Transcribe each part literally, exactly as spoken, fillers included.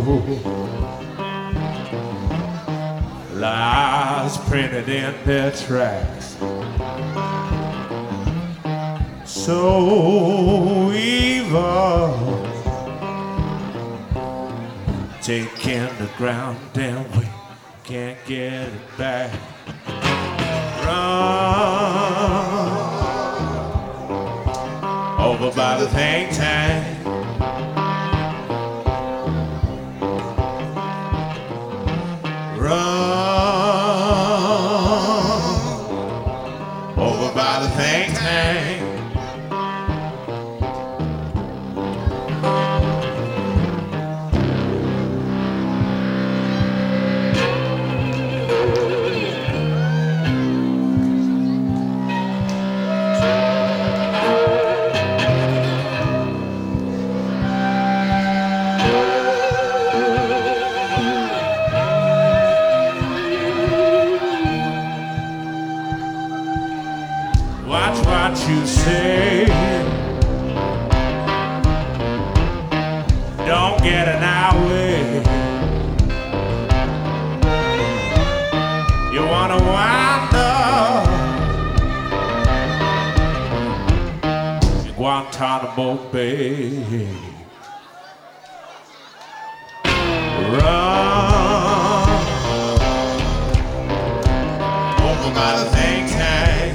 lies printed in their tracks. So evil, taking the ground and we can't get it back. Run over by the think tank. Run over by the think tank. Watch what you say. Don't get in our way. You wanna wind up in Guantanamo Bay. Run over by the think tank.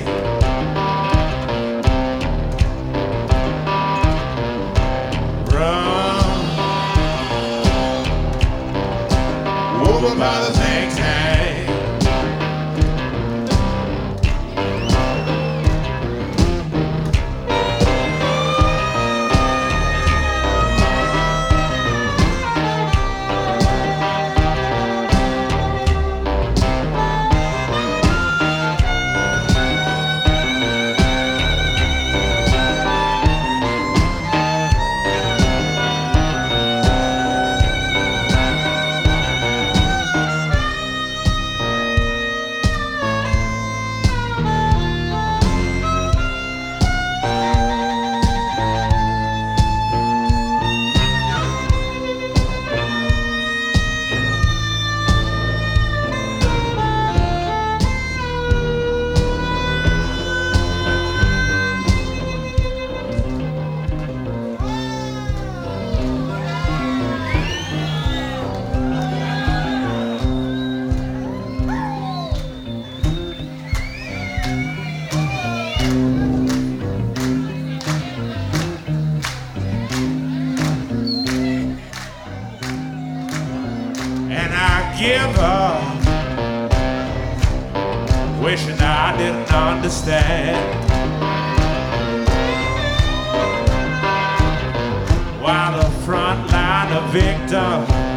Over by the think tank. And I give up, wishing I didn't understand. While the front line of victims